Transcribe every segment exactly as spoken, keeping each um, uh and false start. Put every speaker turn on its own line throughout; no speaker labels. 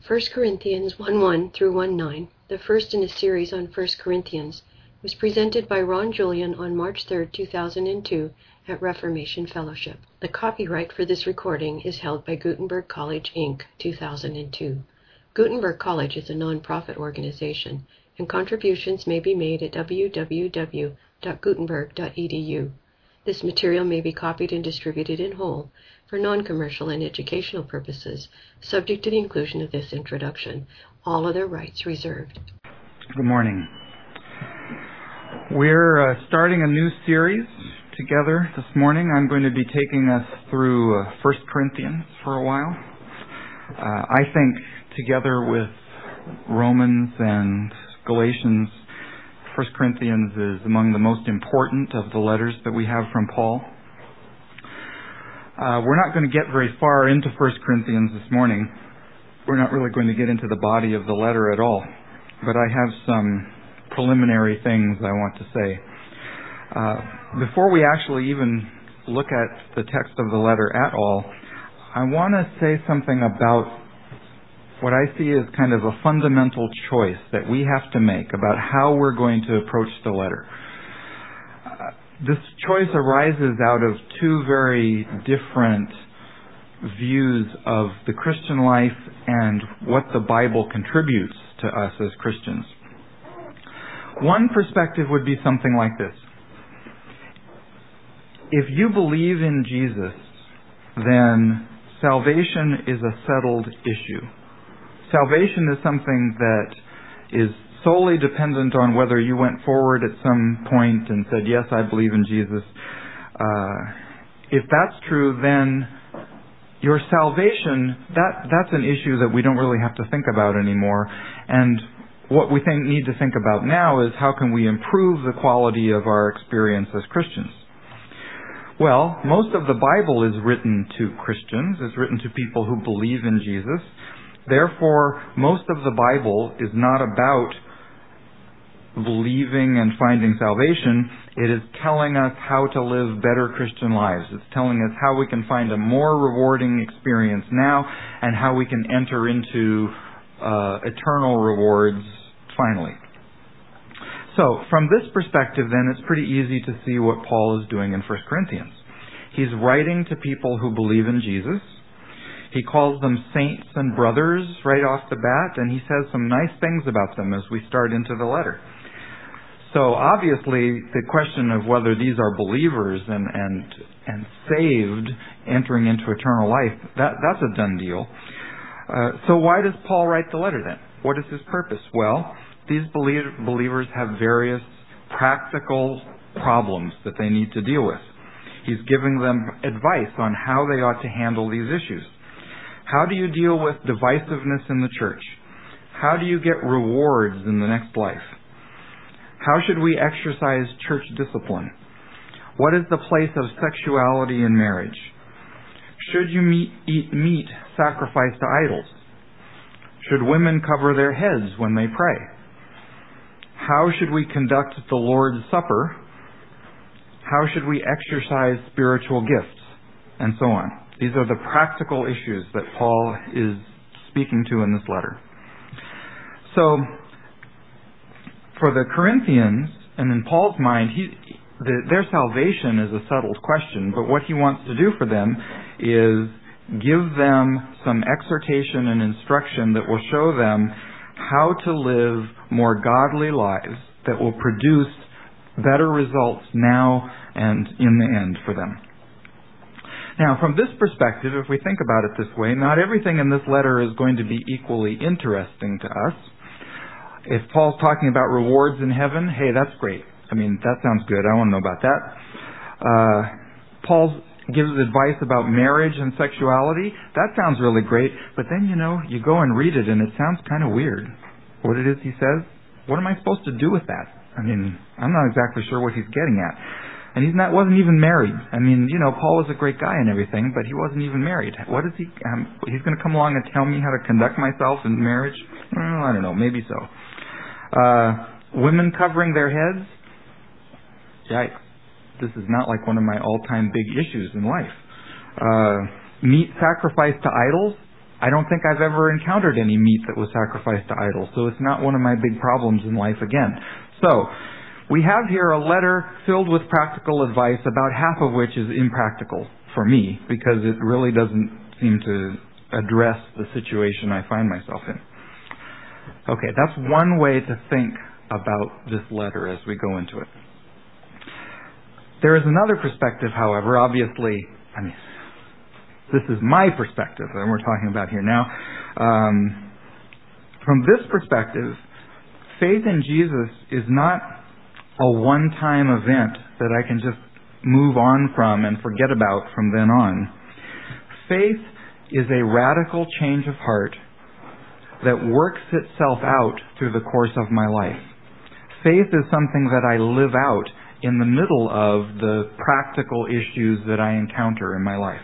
First Corinthians one one through one nine, the first in a series on First Corinthians, was presented by Ron Julian on March third, two thousand two at Reformation Fellowship. The copyright for this recording is held by Gutenberg College, Incorporated, two thousand two. Gutenberg College is a non-profit organization, and contributions may be made at w w w dot gutenberg dot e d u. This material may be copied and distributed in whole for non-commercial and educational purposes, subject to the inclusion of this introduction. All other rights reserved.
Good morning. We're uh, starting a new series together this morning. I'm going to be taking us through uh, First Corinthians for a while. Uh, I think together with Romans and Galatians, First Corinthians is among the most important of the letters that we have from Paul. Uh, we're not going to get very far into First Corinthians this morning. We're not really going to get into the body of the letter at all. But I have some preliminary things I want to say. Uh, before we actually even look at the text of the letter at all, I want to say something about what I see as kind of a fundamental choice that we have to make about how we're going to approach the letter. Uh, this choice arises out of two very different views of the Christian life and what the Bible contributes to us as Christians. One perspective would be something like this. If you believe in Jesus, then salvation is a settled issue. Salvation is something that is solely dependent on whether you went forward at some point and said, yes, I believe in Jesus. Uh, if that's true, then your salvation, that, that's an issue that we don't really have to think about anymore. And what we think, need to think about now is how can we improve the quality of our experience as Christians. Well, most of the Bible is written to Christians, is written to people who believe in Jesus. Therefore, most of the Bible is not about believing and finding salvation. It is telling us how to live better Christian lives. It's telling us how we can find a more rewarding experience now and how we can enter into uh, eternal rewards finally. So, from this perspective, then, it's pretty easy to see what Paul is doing in First Corinthians. He's writing to people who believe in Jesus. He calls them saints and brothers right off the bat, and he says some nice things about them as we start into the letter. So obviously, the question of whether these are believers and and, and saved, entering into eternal life, that, that's a done deal. Uh, so why does Paul write the letter then? What is his purpose? Well, these belie- believers have various practical problems that they need to deal with. He's giving them advice on how they ought to handle these issues. How do you deal with divisiveness in the church? How do you get rewards in the next life? How should we exercise church discipline? What is the place of sexuality in marriage? Should you meet, eat meat sacrificed to idols? Should women cover their heads when they pray? How should we conduct the Lord's Supper? How should we exercise spiritual gifts? And so on. These are the practical issues that Paul is speaking to in this letter. So, for the Corinthians, and in Paul's mind, he, the, their salvation is a settled question, but what he wants to do for them is give them some exhortation and instruction that will show them how to live more godly lives that will produce better results now and in the end for them. Now, from this perspective, if we think about it this way, not everything in this letter is going to be equally interesting to us. If Paul's talking about rewards in heaven, hey, that's great. I mean, that sounds good. I want to know about that. Uh, Paul gives advice about marriage and sexuality. That sounds really great. But then, you know, you go and read it and it sounds kind of weird. What it is he says, what am I supposed to do with that? I mean, I'm not exactly sure what he's getting at. And he's not, wasn't even married. I mean, you know, Paul was a great guy and everything, but he wasn't even married. What is he, um, he's going to come along and tell me how to conduct myself in marriage? Well, I don't know, maybe so. Uh, women covering their heads? Yikes. This is not like one of my all-time big issues in life. Uh, meat sacrificed to idols? I don't think I've ever encountered any meat that was sacrificed to idols, so it's not one of my big problems in life again. So, we have here a letter filled with practical advice, about half of which is impractical for me, because it really doesn't seem to address the situation I find myself in. Okay, that's one way to think about this letter as we go into it. There is another perspective, however, obviously, I mean, this is my perspective that we're talking about here now. Um, from this perspective, faith in Jesus is not a one-time event that I can just move on from and forget about from then on. Faith is a radical change of heart that works itself out through the course of my life. Faith is something that I live out in the middle of the practical issues that I encounter in my life.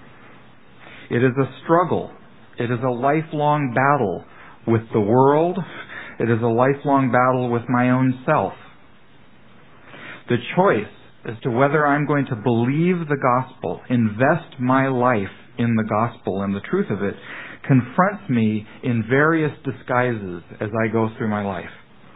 It is a struggle. It is a lifelong battle with the world. It is a lifelong battle with my own self. The choice as to whether I'm going to believe the gospel, invest my life in the gospel and the truth of it, confronts me in various disguises as I go through my life.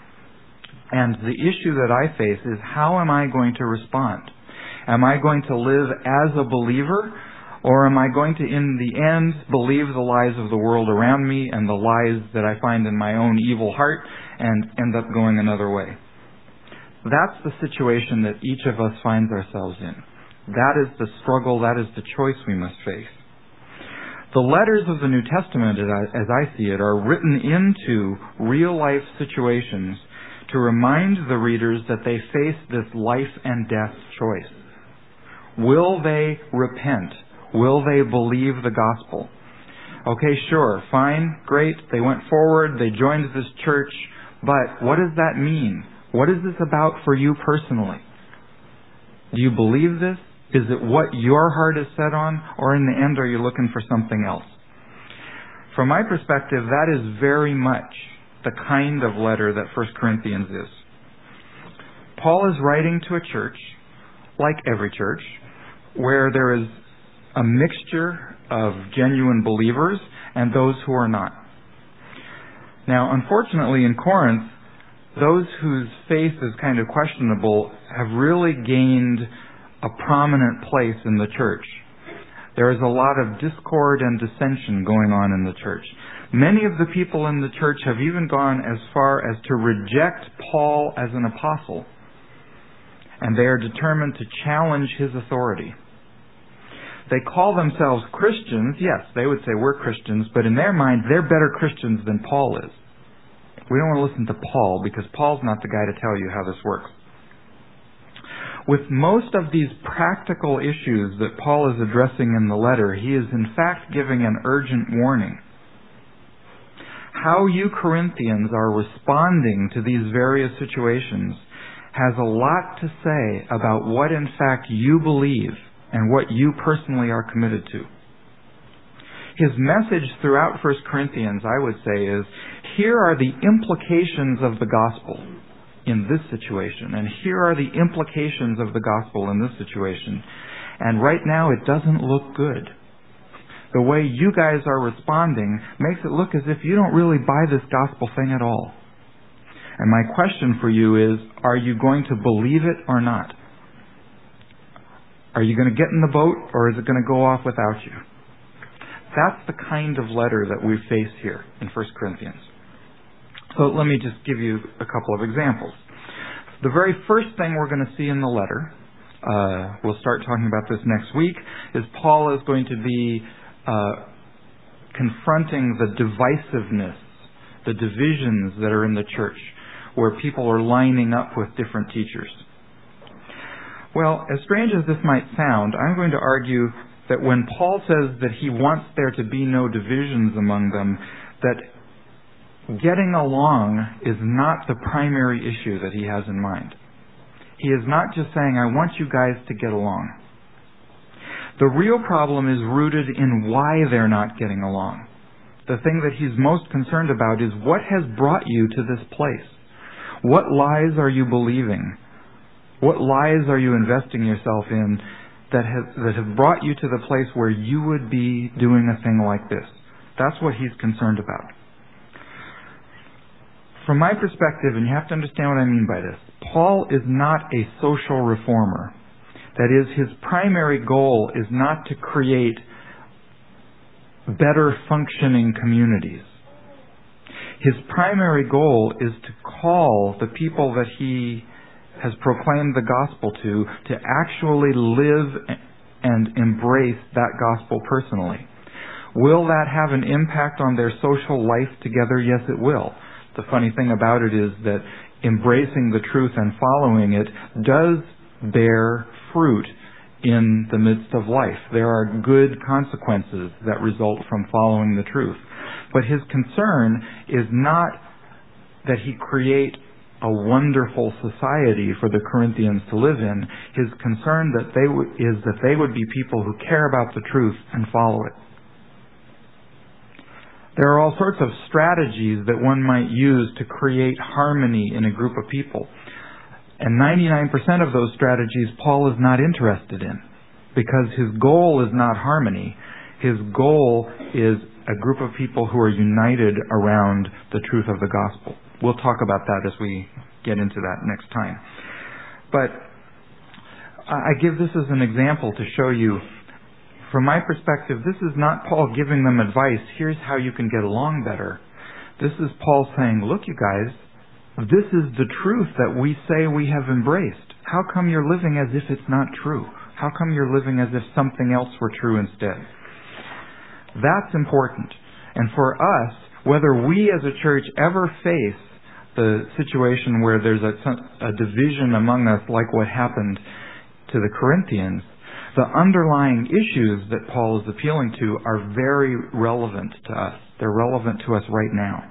And the issue that I face is, how am I going to respond? Am I going to live as a believer, or am I going to, in the end, believe the lies of the world around me and the lies that I find in my own evil heart and end up going another way? That's the situation that each of us finds ourselves in. That is the struggle, that is the choice we must face. The letters of the New Testament, as I see it, are written into real-life situations to remind the readers that they face this life and death choice. Will they repent? Will they believe the gospel? Okay, sure, fine, great, they went forward, they joined this church, but what does that mean? What is this about for you personally? Do you believe this? Is it what your heart is set on, or in the end are you looking for something else? From my perspective, that is very much the kind of letter that First Corinthians is. Paul is writing to a church, like every church, where there is a mixture of genuine believers and those who are not. Now, unfortunately, in Corinth, those whose faith is kind of questionable have really gained a prominent place in the church. There is a lot of discord and dissension going on in the church. Many of the people in the church have even gone as far as to reject Paul as an apostle, and they are determined to challenge his authority. They call themselves Christians. Yes, they would say we're Christians, but in their mind, they're better Christians than Paul is. We don't want to listen to Paul because Paul's not the guy to tell you how this works. With most of these practical issues that Paul is addressing in the letter, he is in fact giving an urgent warning. How you Corinthians are responding to these various situations has a lot to say about what in fact you believe and what you personally are committed to. His message throughout First Corinthians, I would say, is here are the implications of the gospel in this situation, and here are the implications of the gospel in this situation. And right now it doesn't look good. The way you guys are responding makes it look as if you don't really buy this gospel thing at all. And my question for you is, are you going to believe it or not? Are you going to get in the boat, or is it going to go off without you? That's the kind of letter that we face here in First Corinthians. So let me just give you a couple of examples. The very first thing we're going to see in the letter, uh, we'll start talking about this next week, is Paul is going to be uh, confronting the divisiveness, the divisions that are in the church, where people are lining up with different teachers. Well, as strange as this might sound, I'm going to argue that when Paul says that he wants there to be no divisions among them, that getting along is not the primary issue that he has in mind. He is not just saying, I want you guys to get along. The real problem is rooted in why they're not getting along. The thing that he's most concerned about is what has brought you to this place. What lies are you believing? What lies are you investing yourself in that have, that have brought you to the place where you would be doing a thing like this? That's what he's concerned about. From my perspective, and you have to understand what I mean by this, Paul is not a social reformer. That is, his primary goal is not to create better functioning communities. His primary goal is to call the people that he has proclaimed the gospel to, to actually live and embrace that gospel personally. Will that have an impact on their social life together? Yes, it will. The funny thing about it is that embracing the truth and following it does bear fruit in the midst of life. There are good consequences that result from following the truth. But his concern is not that he create a wonderful society for the Corinthians to live in. His concern that they w- is that they would be people who care about the truth and follow it. There are all sorts of strategies that one might use to create harmony in a group of people. And ninety-nine percent of those strategies Paul is not interested in, because his goal is not harmony. His goal is a group of people who are united around the truth of the gospel. We'll talk about that as we get into that next time. But I give this as an example to show you, from my perspective, this is not Paul giving them advice, here's how you can get along better. This is Paul saying, look, you guys, this is the truth that we say we have embraced. How come you're living as if it's not true? How come you're living as if something else were true instead? That's important. And for us, whether we as a church ever face the situation where there's a, a division among us like what happened to the Corinthians, the underlying issues that Paul is appealing to are very relevant to us. They're relevant to us right now.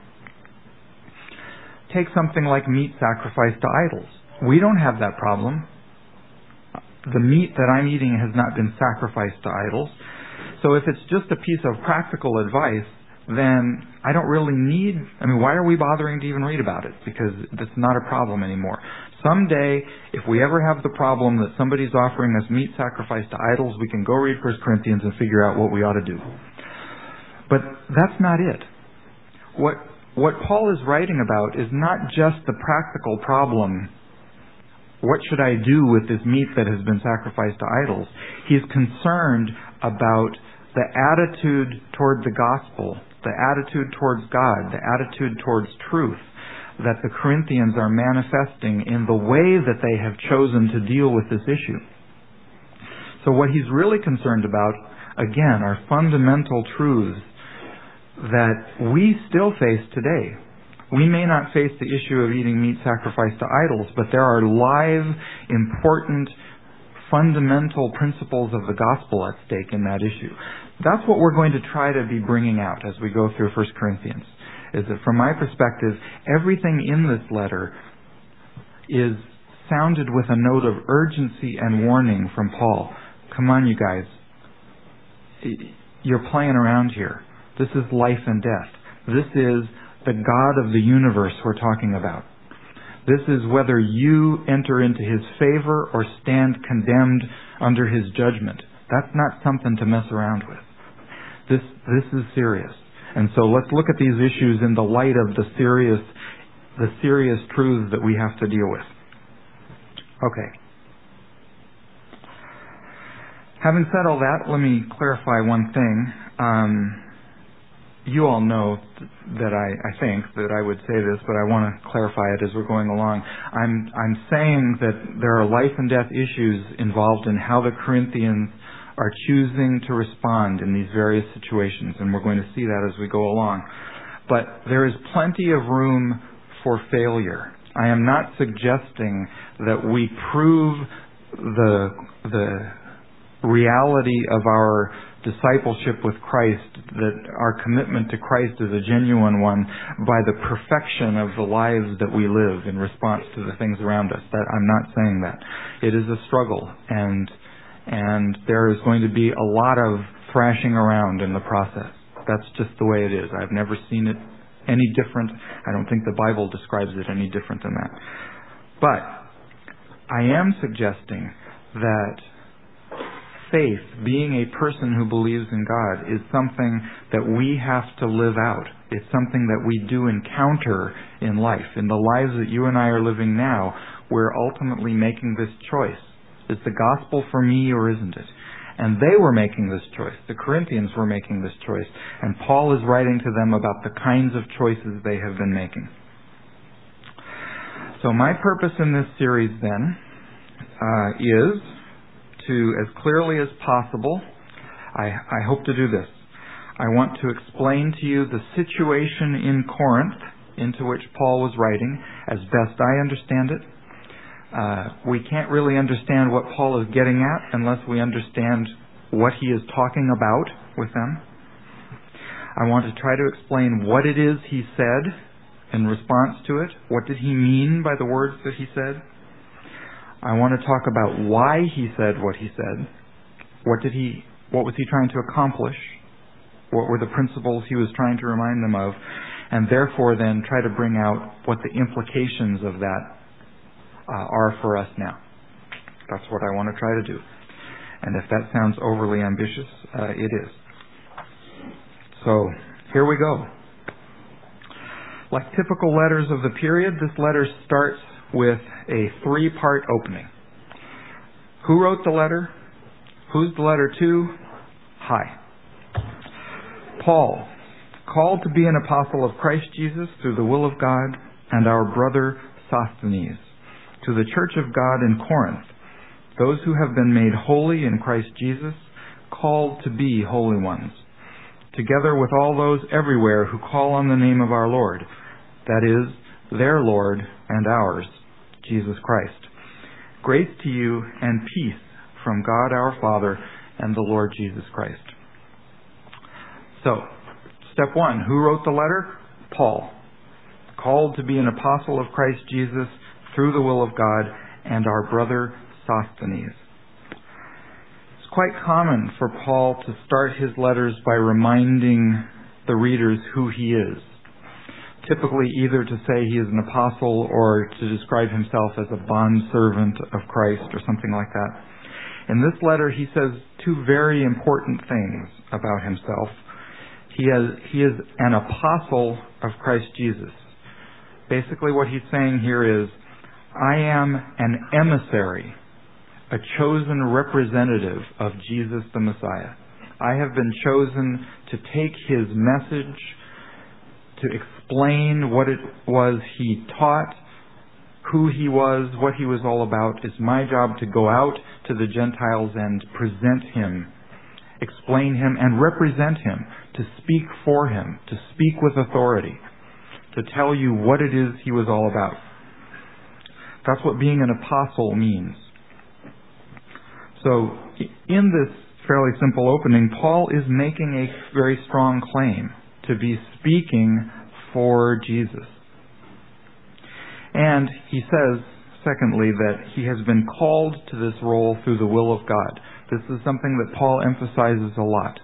Take something like meat sacrificed to idols. We don't have that problem. The meat that I'm eating has not been sacrificed to idols. So if it's just a piece of practical advice, then I don't really need, I mean, why are we bothering to even read about it? Because it's not a problem anymore. Someday, if we ever have the problem that somebody's offering us meat sacrificed to idols, we can go read First Corinthians and figure out what we ought to do. But that's not it. What, what Paul is writing about is not just the practical problem, what should I do with this meat that has been sacrificed to idols? He's concerned about the attitude toward the gospel, the attitude towards God, the attitude towards truth that the Corinthians are manifesting in the way that they have chosen to deal with this issue. So what he's really concerned about, again, are fundamental truths that we still face today. We may not face the issue of eating meat sacrificed to idols, but there are live, important, fundamental principles of the gospel at stake in that issue. That's what we're going to try to be bringing out as we go through First Corinthians, is that from my perspective, everything in this letter is sounded with a note of urgency and warning from Paul. Come on, you guys. You're playing around here. This is life and death. This is the God of the universe we're talking about. This is whether you enter into His favor or stand condemned under His judgment. That's not something to mess around with. This this is serious. And so let's look at these issues in the light of the serious the serious truths that we have to deal with. Okay. Having said all that, let me clarify one thing. Um, You all know that I, I think that I would say this, but I want to clarify it as we're going along. I'm, I'm saying that there are life and death issues involved in how the Corinthians are choosing to respond in these various situations, and we're going to see that as we go along. But there is plenty of room for failure. I am not suggesting that we prove the, the reality of our discipleship with Christ, that our commitment to Christ is a genuine one by the perfection of the lives that we live in response to the things around us. That I'm not saying that. It is a struggle, and and there is going to be a lot of thrashing around in the process. That's just the way it is. I've never seen it any different. I don't think the Bible describes it any different than that. But I am suggesting that faith, being a person who believes in God, is something that we have to live out. It's something that we do encounter in life. In the lives that you and I are living now, we're ultimately making this choice. Is the gospel for me or isn't it? And they were making this choice. The Corinthians were making this choice. And Paul is writing to them about the kinds of choices they have been making. So my purpose in this series then uh, is to, as clearly as possible, I, I hope to do this. I want to explain to you the situation in Corinth into which Paul was writing as best I understand it. Uh, we can't really understand what Paul is getting at unless we understand what he is talking about with them. I want to try to explain what it is he said in response to it. What did he mean by the words that he said? I want to talk about why he said what he said. What did he, what was he trying to accomplish? What were the principles he was trying to remind them of? And therefore then try to bring out what the implications of that uh, are for us now. That's what I want to try to do. And if that sounds overly ambitious, uh, it is. So here we go. Like typical letters of the period, this letter starts with a three-part opening. Who wrote the letter? Who's the letter to? Hi. Paul, called to be an apostle of Christ Jesus through the will of God, and our brother Sosthenes, to the church of God in Corinth, those who have been made holy in Christ Jesus, called to be holy ones, together with all those everywhere who call on the name of our Lord, that is, their Lord and ours, Jesus Christ. Grace to you and peace from God our Father and the Lord Jesus Christ. So, step one, who wrote the letter? Paul, called to be an apostle of Christ Jesus through the will of God, and our brother Sosthenes. It's quite common for Paul to start his letters by reminding the readers who he is. Typically either to say he is an apostle or to describe himself as a bondservant of Christ or something like that. In this letter he says two very important things about himself. He is, he is an apostle of Christ Jesus. Basically what he's saying here is, I am an emissary, a chosen representative of Jesus the Messiah. I have been chosen to take his message, to explain what it was he taught, who he was, what he was all about. It's my job to go out to the Gentiles and present him, explain him, and represent him, to speak for him, to speak with authority, to tell you what it is he was all about. That's what being an apostle means. So, in this fairly simple opening, Paul is making a very strong claim to be speaking for Jesus. And he says, secondly, that he has been called to this role through the will of God. This is something that Paul emphasizes a lot.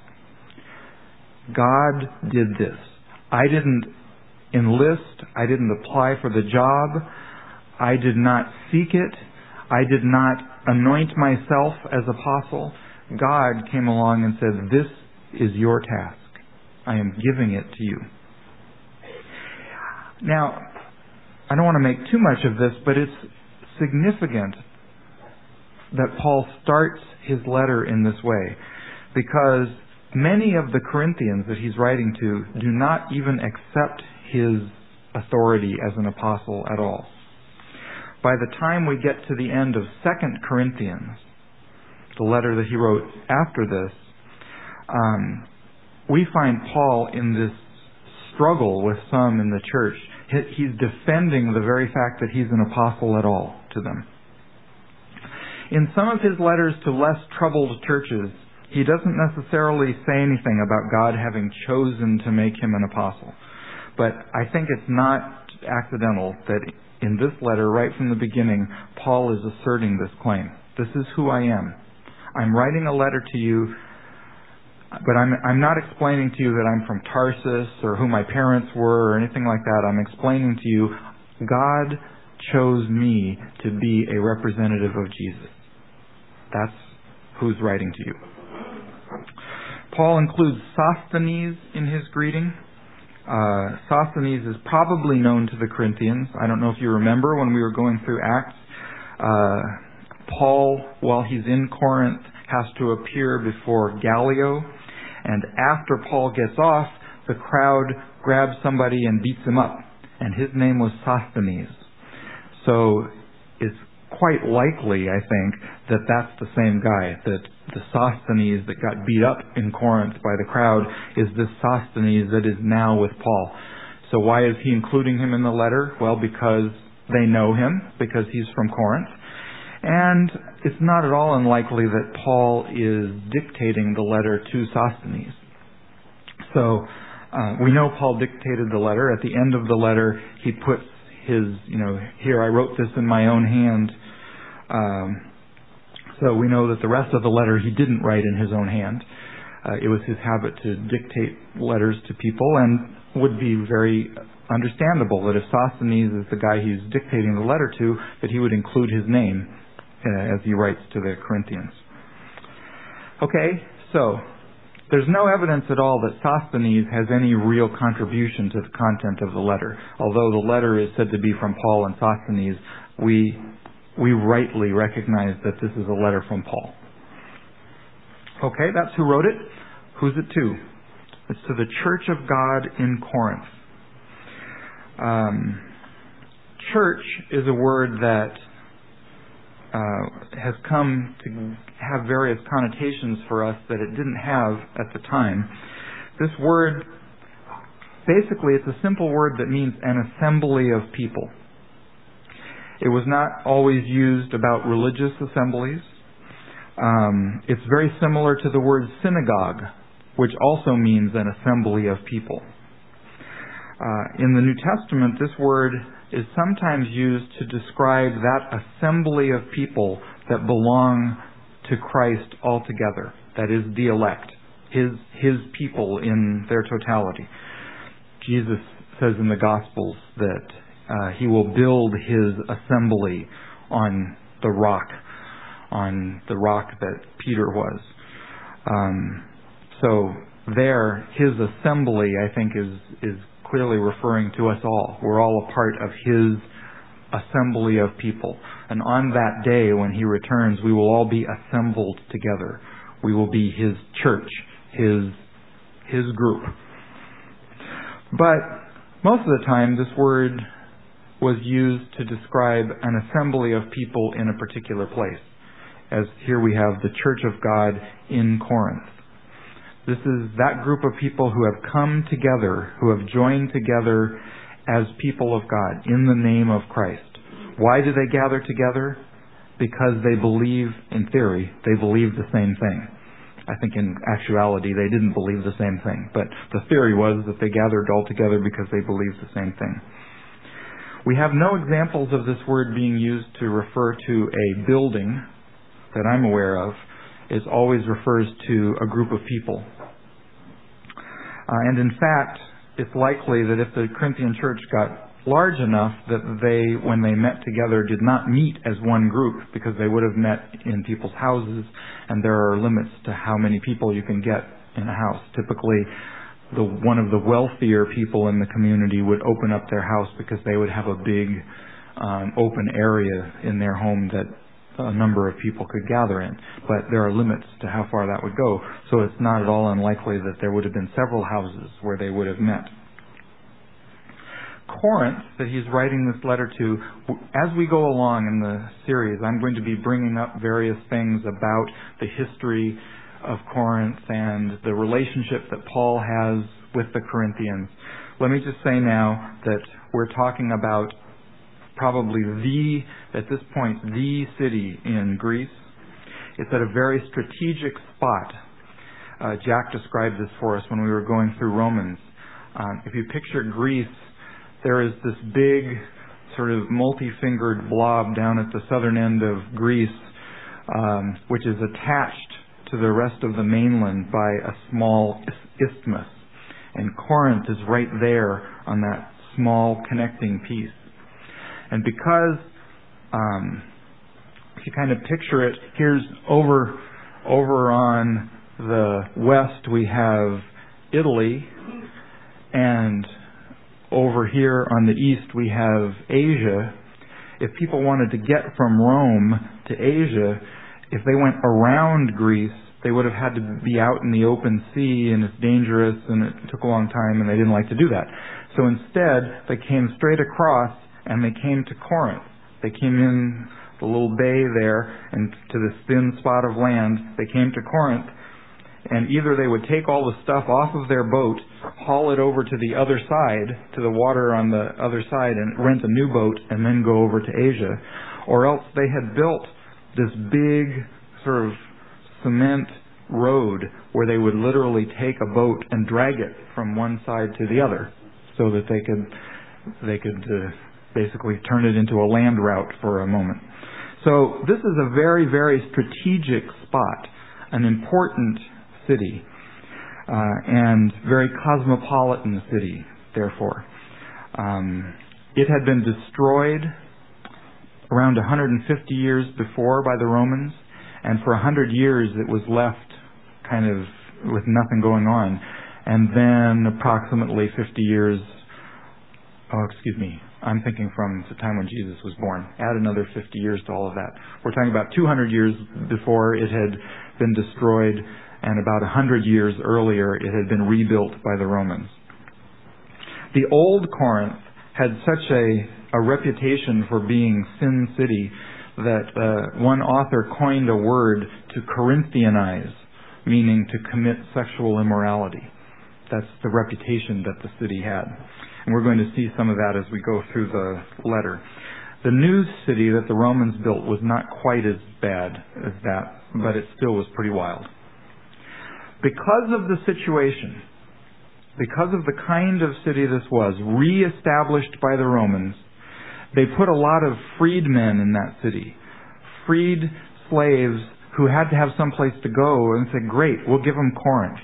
God did this. I didn't enlist. I didn't apply for the job. I did not seek it. I did not anoint myself as apostle. God came along and said, this is your task. I am giving it to you. Now, I don't want to make too much of this, but it's significant that Paul starts his letter in this way, because many of the Corinthians that he's writing to do not even accept his authority as an apostle at all. By the time we get to the end of Second Corinthians, the letter that he wrote after this, um, we find Paul in this struggle with some in the church. He's defending the very fact that he's an apostle at all to them. In some of his letters to less troubled churches, he doesn't necessarily say anything about God having chosen to make him an apostle. But I think it's not accidental that in this letter, right from the beginning, Paul is asserting this claim. This is who I am. I'm writing a letter to you, but I'm, I'm not explaining to you that I'm from Tarsus or who my parents were or anything like that. I'm explaining to you, God chose me to be a representative of Jesus. That's who's writing to you. Paul includes Sosthenes in his greeting. Uh, Sosthenes is probably known to the Corinthians. I don't know if you remember when we were going through Acts. Uh, Paul, while he's in Corinth, has to appear before Gallio. And after Paul gets off, the crowd grabs somebody and beats him up. And his name was Sosthenes. So it's quite likely, I think, that that's the same guy, that the Sosthenes that got beat up in Corinth by the crowd is this Sosthenes that is now with Paul. So why is he including him in the letter? Well, because they know him, because he's from Corinth. And it's not at all unlikely that Paul is dictating the letter to Sosthenes. So uh, we know Paul dictated the letter. At the end of the letter, he puts his, you know, here I wrote this in my own hand. Um, so we know that the rest of the letter he didn't write in his own hand. Uh, it was his habit to dictate letters to people, and would be very understandable that if Sosthenes is the guy he's dictating the letter to, that he would include his name uh, as he writes to the Corinthians. Okay, so there's no evidence at all that Sosthenes has any real contribution to the content of the letter. Although the letter is said to be from Paul and Sosthenes, we we rightly recognize that this is a letter from Paul. Okay, that's who wrote it. Who's it to? It's to the Church of God in Corinth. Um, church is a word that uh, has come to have various connotations for us that it didn't have at the time. This word, basically, it's a simple word that means an assembly of people. It was not always used about religious assemblies. Um, it's very similar to the word synagogue, which also means an assembly of people. Uh, in the New Testament, this word is sometimes used to describe that assembly of people that belong to Christ altogether. That is the elect, his his people in their totality. Jesus says in the Gospels that uh, he will build his assembly on the rock, on the rock that Peter was. Um, so there, his assembly, I think, is is clearly referring to us all. We're all a part of his assembly of people. And on that day, when he returns, we will all be assembled together. We will be his church, his his group. But most of the time, this word was used to describe an assembly of people in a particular place. As here we have the Church of God in Corinth. This is that group of people who have come together, who have joined together as people of God in the name of Christ. Why do they gather together? Because they believe, in theory, they believe the same thing. I think in actuality they didn't believe the same thing, but the theory was that they gathered all together because they believed the same thing. We have no examples of this word being used to refer to a building that I'm aware of. It always refers to a group of people. Uh, and in fact, it's likely that if the Corinthian church got large enough that they, when they met together, did not meet as one group, because they would have met in people's houses, and there are limits to how many people you can get in a house. Typically, the one of the wealthier people in the community would open up their house because they would have a big um, open area in their home that a number of people could gather in. But there are limits to how far that would go. So it's not at all unlikely that there would have been several houses where they would have met. Corinth, that he's writing this letter to, as we go along in the series, I'm going to be bringing up various things about the history of Corinth and the relationship that Paul has with the Corinthians. Let me just say now that we're talking about probably the, at this point, the city in Greece. It's at a very strategic spot. Uh, Jack described this for us when we were going through Romans. Um, if you picture Greece, there is this big sort of multi-fingered blob down at the southern end of Greece, um, which is attached to the rest of the mainland by a small isthmus. And Corinth is right there on that small connecting piece. And because, um, if you kind of picture it, here's over over on the west we have Italy, and over here on the east we have Asia. If people wanted to get from Rome to Asia, if they went around Greece, they would have had to be out in the open sea, and it's dangerous, and it took a long time, and they didn't like to do that. So instead, they came straight across, and they came to Corinth. They came in the little bay there, and to this thin spot of land, they came to Corinth, and either they would take all the stuff off of their boat, haul it over to the other side, to the water on the other side, and rent a new boat, and then go over to Asia, or else they had built this big sort of cement road where they would literally take a boat and drag it from one side to the other, so that they could they could uh, basically turn it into a land route for a moment. So this is a very, very strategic spot, an important city, uh, and very cosmopolitan city, therefore. Um, it had been destroyed around one hundred fifty years before by the Romans, and for one hundred years it was left kind of with nothing going on. And then approximately fifty years, oh, excuse me, I'm thinking from the time when Jesus was born. Add another fifty years to all of that. We're talking about two hundred years before it had been destroyed, and about one hundred years earlier it had been rebuilt by the Romans. The old Corinth had such a, a reputation for being Sin City that uh, one author coined a word to Corinthianize, meaning to commit sexual immorality. That's the reputation that the city had. And we're going to see some of that as we go through the letter. The new city that the Romans built was not quite as bad as that, but it still was pretty wild. Because of the situation, because of the kind of city this was, re-established by the Romans, they put a lot of freedmen in that city. Freed slaves who had to have some place to go, and said, great, we'll give them Corinth.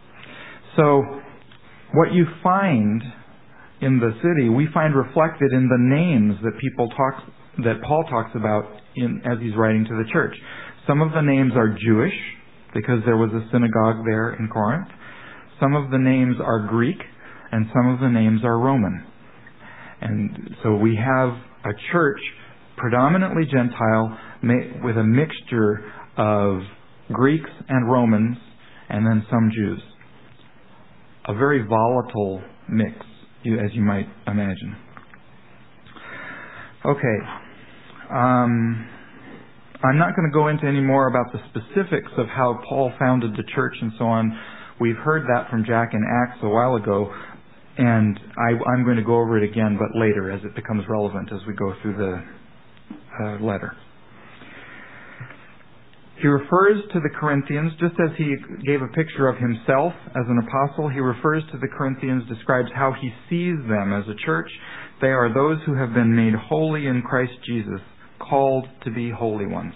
So what you find in the city, we find reflected in the names that people talk, that Paul talks about in, as he's writing to the church. Some of the names are Jewish, because there was a synagogue there in Corinth. Some of the names are Greek, and some of the names are Roman. And so we have a church predominantly Gentile with a mixture of Greeks and Romans, and then some Jews. A very volatile mix, as you might imagine. Okay. Um, I'm not going to go into any more about the specifics of how Paul founded the church and so on. We've heard that from Jack in Acts a while ago, and I, I'm going to go over it again, but later as it becomes relevant as we go through the uh, letter. He refers to the Corinthians, just as he gave a picture of himself as an apostle, he refers to the Corinthians, describes how he sees them as a church. They are those who have been made holy in Christ Jesus, called to be holy ones.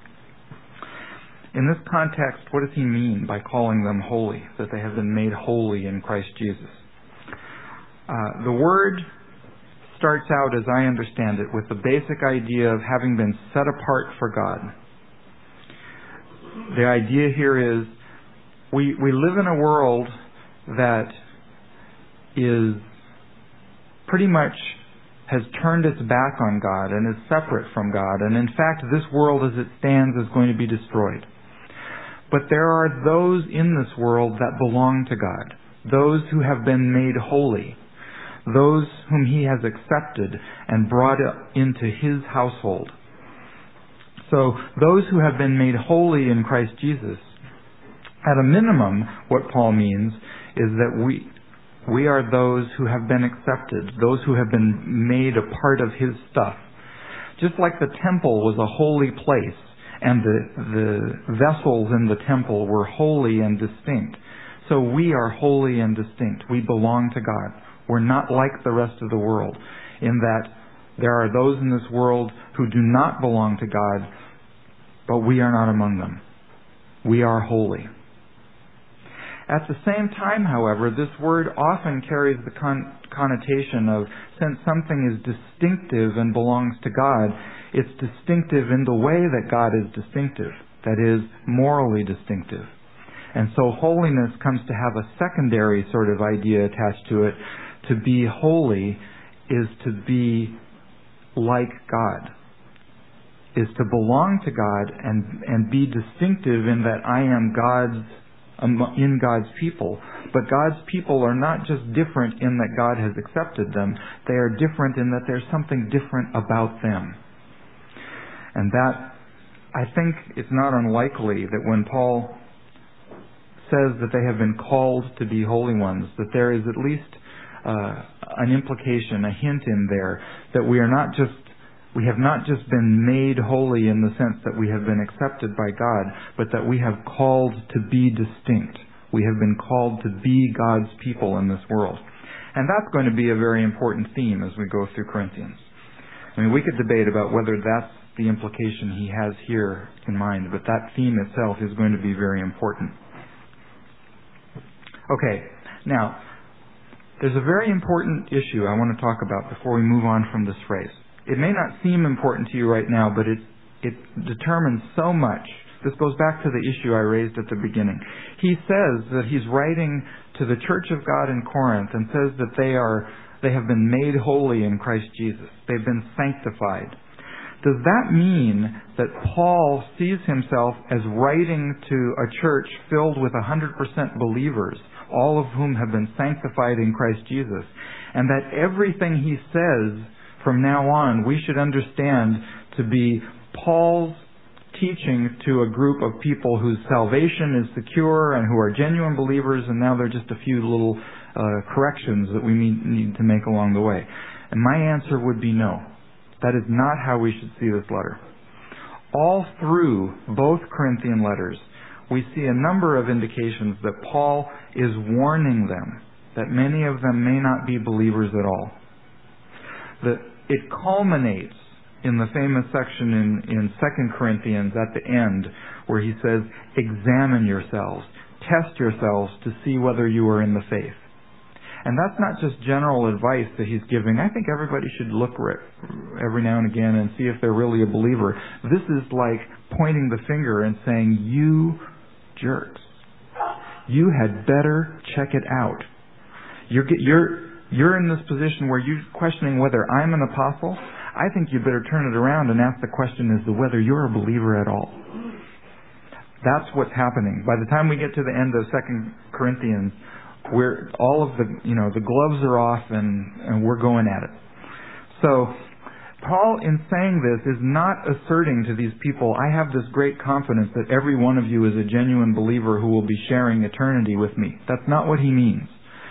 In this context, what does he mean by calling them holy, that they have been made holy in Christ Jesus? Uh, the word starts out, as I understand it, with the basic idea of having been set apart for God. The idea here is we we live in a world that is pretty much has turned its back on God and is separate from God. And in fact, this world as it stands is going to be destroyed. But there are those in this world that belong to God, those who have been made holy, those whom He has accepted and brought into His household. So those who have been made holy in Christ Jesus, at a minimum, what Paul means is that we we are those who have been accepted, those who have been made a part of His stuff. Just like the temple was a holy place, and the, the vessels in the temple were holy and distinct. So we are holy and distinct. We belong to God. We're not like the rest of the world, in that there are those in this world who do not belong to God, but we are not among them. We are holy. At the same time, however, this word often carries the con- connotation of, since something is distinctive and belongs to God, it's distinctive in the way that God is distinctive. that is morally distinctive. And so holiness comes to have a secondary sort of idea attached to it. To be holy is to be like God, is to belong to God and, and be distinctive in that I am God's, in God's people. But God's people are not just different in that God has accepted them. They are different in that there's something different about them. And that, I think it's not unlikely that when Paul says that they have been called to be holy ones, that there is at least uh, an implication, a hint in there, that we are not just, we have not just been made holy in the sense that we have been accepted by God, but that we have called to be distinct. We have been called to be God's people in this world. And that's going to be a very important theme as we go through Corinthians. I mean, we could debate about whether that's the implication he has here in mind, but that theme itself is going to be very important. Okay, now, there's a very important issue I want to talk about before we move on from this phrase. It may not seem important to you right now, but it, it determines so much. This goes back to the issue I raised at the beginning. He says that he's writing to the Church of God in Corinth and says that they are, they have been made holy in Christ Jesus. They've been sanctified. Does that mean that Paul sees himself as writing to a church filled with one hundred percent believers, all of whom have been sanctified in Christ Jesus, and that everything he says from now on we should understand to be Paul's teaching to a group of people whose salvation is secure and who are genuine believers, and now there are just a few little uh, corrections that we need, need to make along the way? And my answer would be no. That is not how we should see this letter. All through both Corinthian letters, we see a number of indications that Paul is warning them that many of them may not be believers at all. That it culminates in the famous section in, in Second Corinthians at the end where he says, examine yourselves, test yourselves to see whether you are in the faith. And that's not just general advice that he's giving. I think everybody should look every now and again and see if they're really a believer. This is like pointing the finger and saying, you jerks, you had better check it out. You're, you're, you're in this position where you're questioning whether I'm an apostle. I think you better turn it around and ask the question as to whether you're a believer at all. That's what's happening. By the time we get to the end of Second Corinthians, we're all of the, you know, the gloves are off and, and we're going at it. So, Paul, in saying this, is not asserting to these people, I have this great confidence that every one of you is a genuine believer who will be sharing eternity with me. That's not what he means.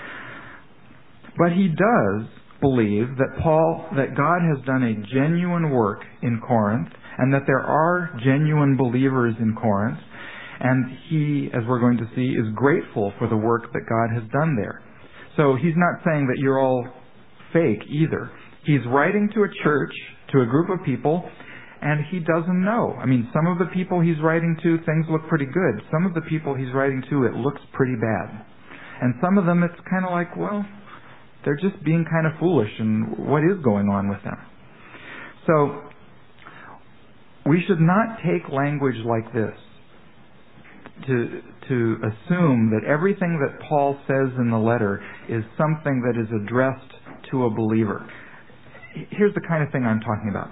But he does believe that Paul, that God has done a genuine work in Corinth, and that there are genuine believers in Corinth, and he, as we're going to see, is grateful for the work that God has done there. So he's not saying that you're all fake either. He's writing to a church, to a group of people, and he doesn't know. I mean, some of the people he's writing to, things look pretty good. Some of the people he's writing to, it looks pretty bad. And some of them, it's kind of like, well, they're just being kind of foolish, and what is going on with them? So, we should not take language like this to to assume that everything that Paul says in the letter is something that is addressed to a believer. Here's the kind of thing I'm talking about.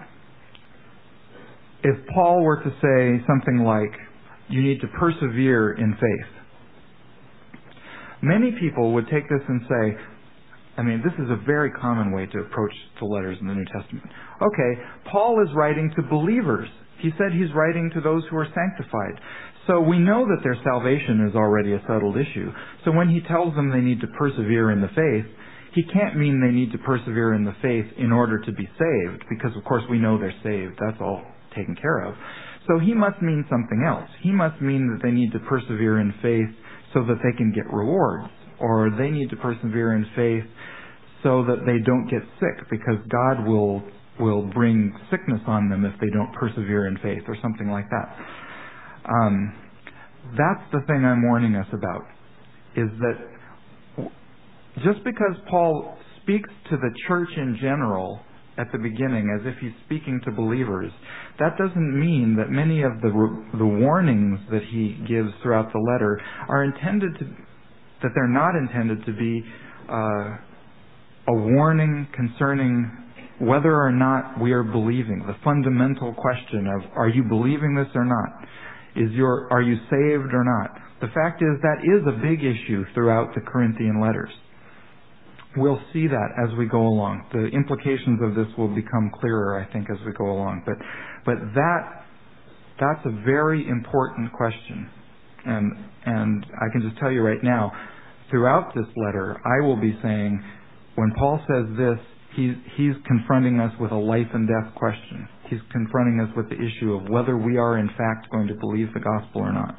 If Paul were to say something like, you need to persevere in faith, many people would take this and say, I mean, this is a very common way to approach the letters in the New Testament. Okay, Paul is writing to believers. He said he's writing to those who are sanctified. So we know that their salvation is already a settled issue. So when he tells them they need to persevere in the faith, he can't mean they need to persevere in the faith in order to be saved, because of course we know they're saved. That's all taken care of. So he must mean something else. He must mean that they need to persevere in faith so that they can get rewards, or they need to persevere in faith so that they don't get sick, because God will will bring sickness on them if they don't persevere in faith, or something like that. Um, that's the thing I'm warning us about, is that just because Paul speaks to the church in general at the beginning as if he's speaking to believers, that doesn't mean that many of the the warnings that he gives throughout the letter are intended to, that they're not intended to be uh, a warning concerning whether or not we are believing. The fundamental question of, are you believing this or not? Is your, are you saved or not? The fact is that is a big issue throughout the Corinthian letters. We'll see that as we go along. The implications of this will become clearer, I think, as we go along. But, but that, that's a very important question. And, and I can just tell you right now, throughout this letter, I will be saying, when Paul says this, he's, he's confronting us with a life and death question. He's confronting us with the issue of whether we are in fact going to believe the gospel or not.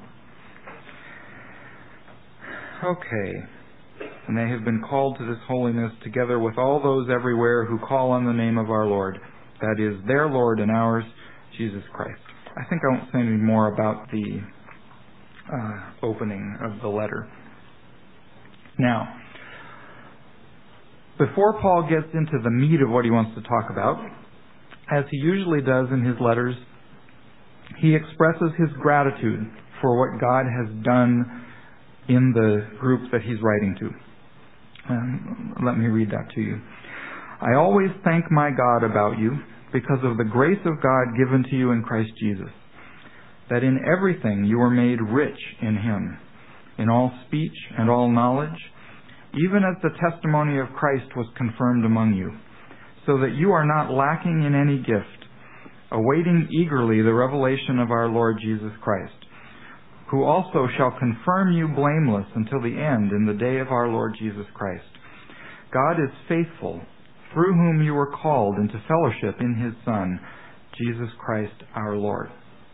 Okay. And they have been called to this holiness together with all those everywhere who call on the name of our Lord. That is their Lord and ours, Jesus Christ. I think I won't say any more about the uh, opening of the letter. Now, before Paul gets into the meat of what he wants to talk about, as he usually does in his letters, he expresses his gratitude for what God has done in the group that he's writing to. Um, let me read that to you. I always thank my God about you because of the grace of God given to you in Christ Jesus, that in everything you were made rich in him, in all speech and all knowledge, even as the testimony of Christ was confirmed among you, so that you are not lacking in any gift, awaiting eagerly the revelation of our Lord Jesus Christ, who also shall confirm you blameless until the end in the day of our Lord Jesus Christ. God is faithful, through whom you were called into fellowship in his Son, Jesus Christ our Lord.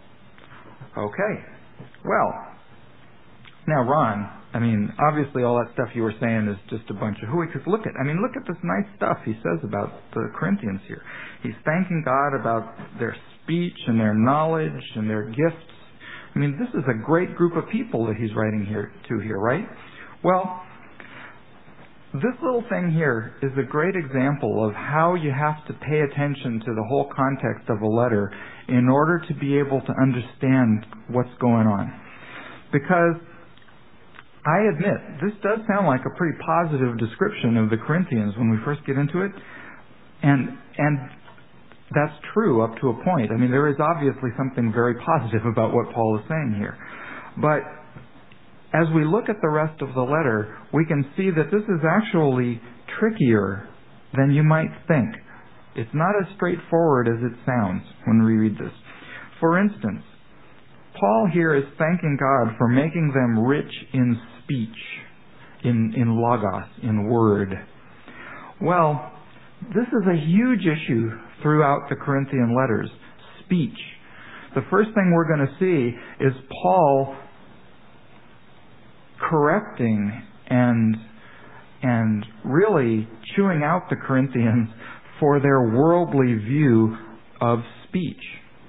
Okay. Well, now Ron, I mean, obviously all that stuff you were saying is just a bunch of hooey, because look at, I mean, look at this nice stuff he says about the Corinthians here. He's thanking God about their speech and their knowledge and their gifts. I mean, this is a great group of people that he's writing here to here, right? Well, this little thing here is a great example of how you have to pay attention to the whole context of a letter in order to be able to understand what's going on. Because I admit, this does sound like a pretty positive description of the Corinthians when we first get into it. And, and that's true up to a point. I mean, there is obviously something very positive about what Paul is saying here. But as we look at the rest of the letter, we can see that this is actually trickier than you might think. It's not as straightforward as it sounds when we read this. For instance, Paul here is thanking God for making them rich in speech, in, in logos, in word. Well, this is a huge issue throughout the Corinthian letters, speech. The first thing we're going to see is Paul correcting and, and really chewing out the Corinthians for their worldly view of speech.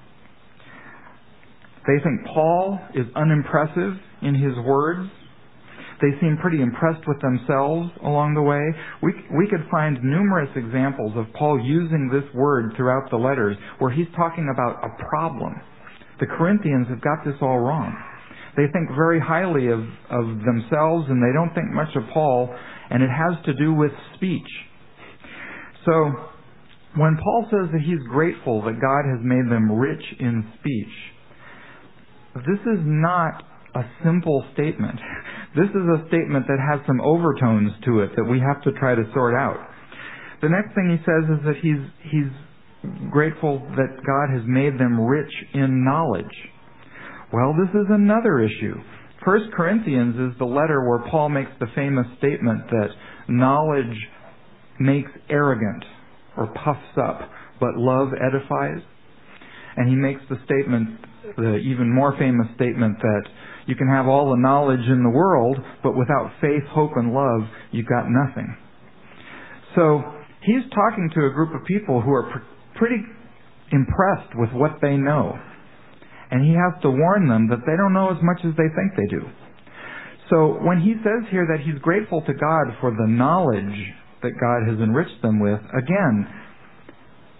They think Paul is unimpressive in his words. They seem pretty impressed with themselves along the way. We, we could find numerous examples of Paul using this word throughout the letters where he's talking about a problem. The Corinthians have got this all wrong. They think very highly of, of themselves and they don't think much of Paul, and it has to do with speech. So, when Paul says that he's grateful that God has made them rich in speech, this is not a simple statement. This is a statement that has some overtones to it that we have to try to sort out. The next thing he says is that he's he's grateful that God has made them rich in knowledge. Well, this is another issue. First Corinthians is the letter where Paul makes the famous statement that knowledge makes arrogant or puffs up, but love edifies. And he makes the statement, the even more famous statement, that you can have all the knowledge in the world, but without faith, hope, and love, you've got nothing. So he's talking to a group of people who are pr- pretty impressed with what they know. And he has to warn them that they don't know as much as they think they do. So when he says here that he's grateful to God for the knowledge that God has enriched them with, again,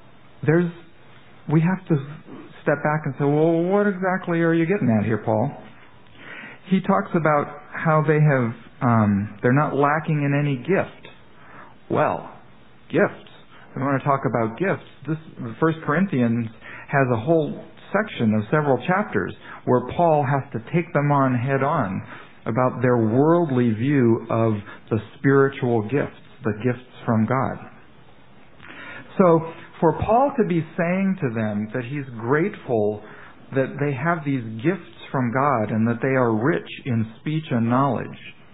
there's, we have to step back and say, well, what exactly are you getting at here, Paul? He talks about how they have, um, they're not lacking in any gift. Well, gifts. We want to talk about gifts. This First Corinthians has a whole section of several chapters where Paul has to take them on head on about their worldly view of the spiritual gifts, the gifts from God. So, for Paul to be saying to them that he's grateful that they have these gifts from God and that they are rich in speech and knowledge,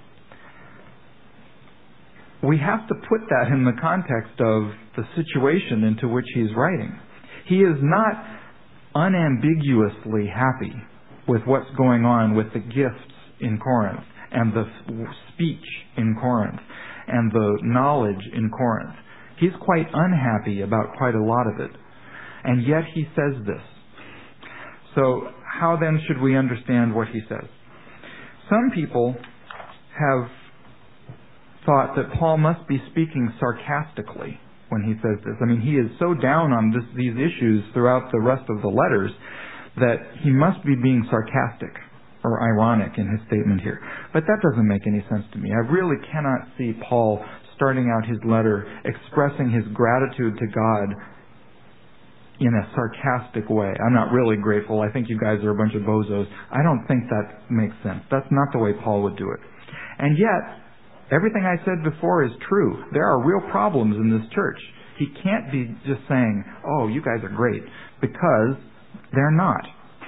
we have to put that in the context of the situation into which he's writing. He is not unambiguously happy with what's going on with the gifts in Corinth and the speech in Corinth and the knowledge in Corinth. He's quite unhappy about quite a lot of it. And yet he says this. So how then should we understand what he says? Some people have thought that Paul must be speaking sarcastically when he says this. I mean, he is so down on this, these issues throughout the rest of the letters that he must be being sarcastic or ironic in his statement here. But that doesn't make any sense to me. I really cannot see Paul starting out his letter expressing his gratitude to God in a sarcastic way. I'm not really grateful. I think you guys are a bunch of bozos. I don't think that makes sense. That's not the way Paul would do it. And yet, everything I said before is true. There are real problems in this church. He can't be just saying, oh, you guys are great, because they're not.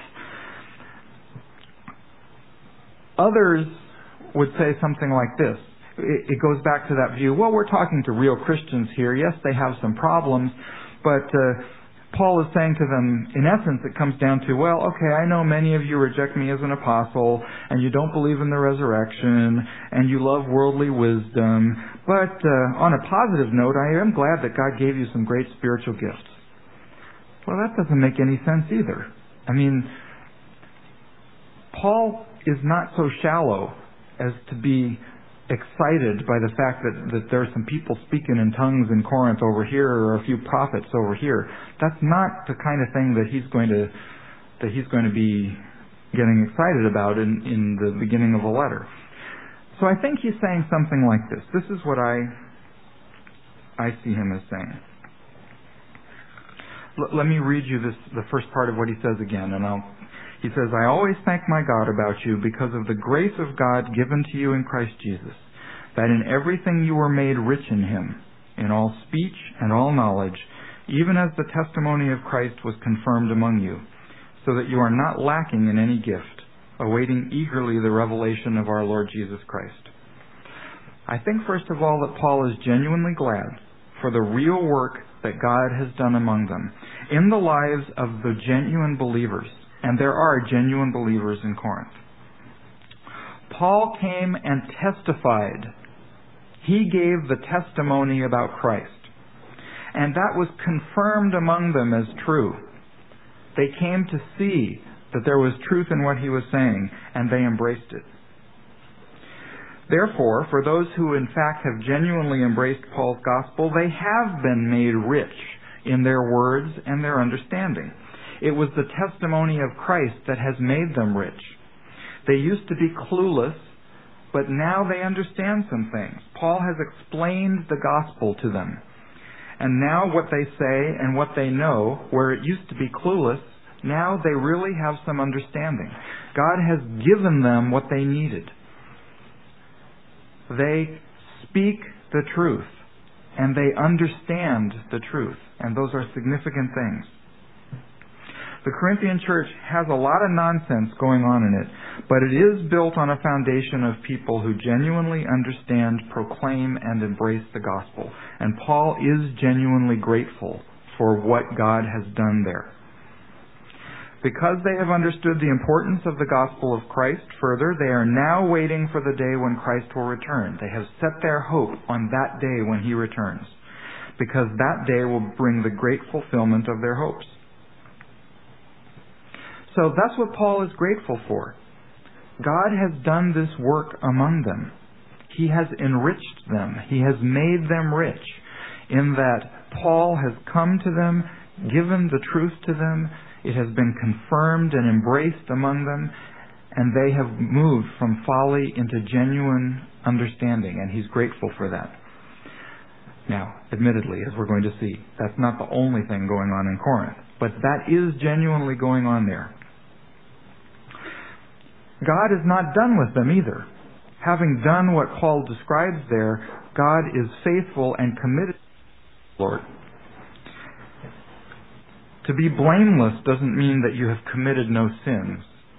Others would say something like this. It goes back to that view, well, we're talking to real Christians here. Yes, they have some problems, but uh, Paul is saying to them, in essence, it comes down to, well, okay, I know many of you reject me as an apostle, and you don't believe in the resurrection, and you love worldly wisdom, but uh, on a positive note, I am glad that God gave you some great spiritual gifts. Well, that doesn't make any sense either. I mean, Paul is not so shallow as to be excited by the fact that, that there are some people speaking in tongues in Corinth over here or a few prophets over here. That's not the kind of thing that he's going to that he's going to be getting excited about in, in the beginning of a letter. So I think he's saying something like this. This is what I I see him as saying. L- let me read you this the first part of what he says again, and I'll He says, I always thank my God about you because of the grace of God given to you in Christ Jesus, that in everything you were made rich in him, in all speech and all knowledge, even as the testimony of Christ was confirmed among you, so that you are not lacking in any gift, awaiting eagerly the revelation of our Lord Jesus Christ. I think, first of all, that Paul is genuinely glad for the real work that God has done among them, in the lives of the genuine believers. And there are genuine believers in Corinth. Paul came and testified. He gave the testimony about Christ. And that was confirmed among them as true. They came to see that there was truth in what he was saying, and they embraced it. Therefore, for those who in fact have genuinely embraced Paul's gospel, they have been made rich in their words and their understanding. It was the testimony of Christ that has made them rich. They used to be clueless, but now they understand some things. Paul has explained the gospel to them. And now what they say and what they know, where it used to be clueless, now they really have some understanding. God has given them what they needed. They speak the truth, and they understand the truth. And those are significant things. The Corinthian church has a lot of nonsense going on in it, but it is built on a foundation of people who genuinely understand, proclaim, and embrace the gospel. And Paul is genuinely grateful for what God has done there. Because they have understood the importance of the gospel of Christ further, they are now waiting for the day when Christ will return. They have set their hope on that day when he returns, because that day will bring the great fulfillment of their hopes. So that's what Paul is grateful for. God has done this work among them. He has enriched them. He has made them rich in that Paul has come to them, given the truth to them. It has been confirmed and embraced among them, and they have moved from folly into genuine understanding, and he's grateful for that. Now, admittedly, as we're going to see, that's not the only thing going on in Corinth, but that is genuinely going on there. God is not done with them either. Having done what Paul describes there, God is faithful and committed to the Lord. To be blameless doesn't mean that you have committed no sins.